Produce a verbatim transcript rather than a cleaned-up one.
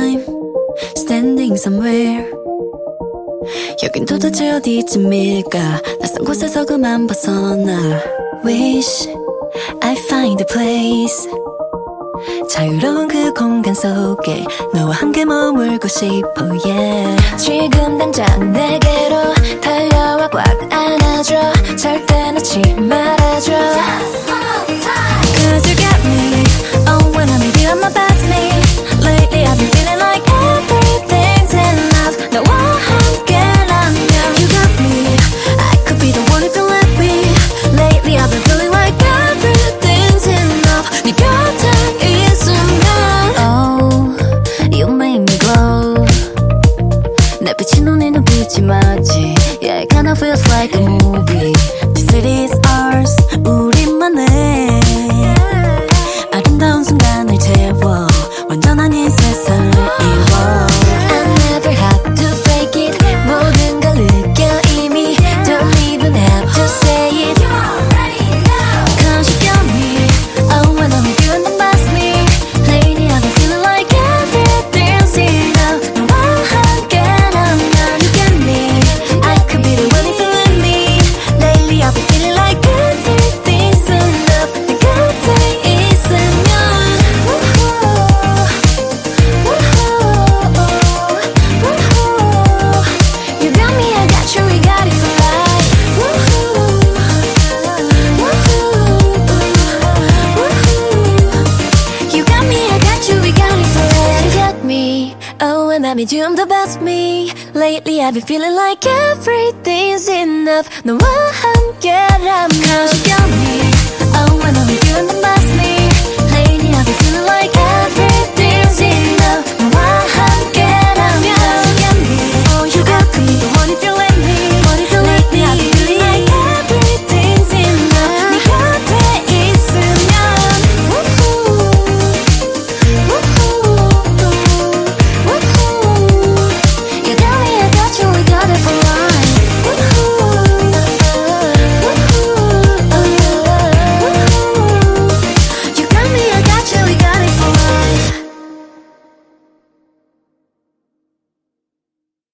time standing somewhere. 여긴 도대체 어디쯤일까? 낯선 곳에서 그만 벗어나. Wish I find a place. 자유로운 그 공간 속에 너와 함께 머물고 싶어 yeah. 지금 당장 내게로 달려와 꽉 안아줘. 절대 놓지 말아줘. Cause you got me. Oh when I'm with you I'm about me. Lately I've been feeling like everything's enough. 너와 함께라면 you got me. I could be the one if you let me. Lately I've been feeling like everything's enough. 네 곁에 You make me glow. 내 빛이 눈에 눈빛이 맞지. Yeah, it kinda feels like a movie. The city is ours, 우리만의 아름다운 순간을 채워 완전한 이 세상을 이뤄. I never have to fake it. 모든 걸 느껴 이미. Don't even have to say it. You already know. Cause you got me. Oh when I'm with you and that's me. Lately I've been feeling like everything's enough. 너와 함께라면 you get me. I could be the one if you let me. Lately I've been feeling like everything's enough. 내 곁에 있으면 You got me, I got you, we got it for life. You got me, I got you, we got it for life. You got me, oh when I'm with you I'm the best me. Lately I've been feeling like everything's enough. 너와 함께라면 Cause you got me, oh when I'm with you I'm the best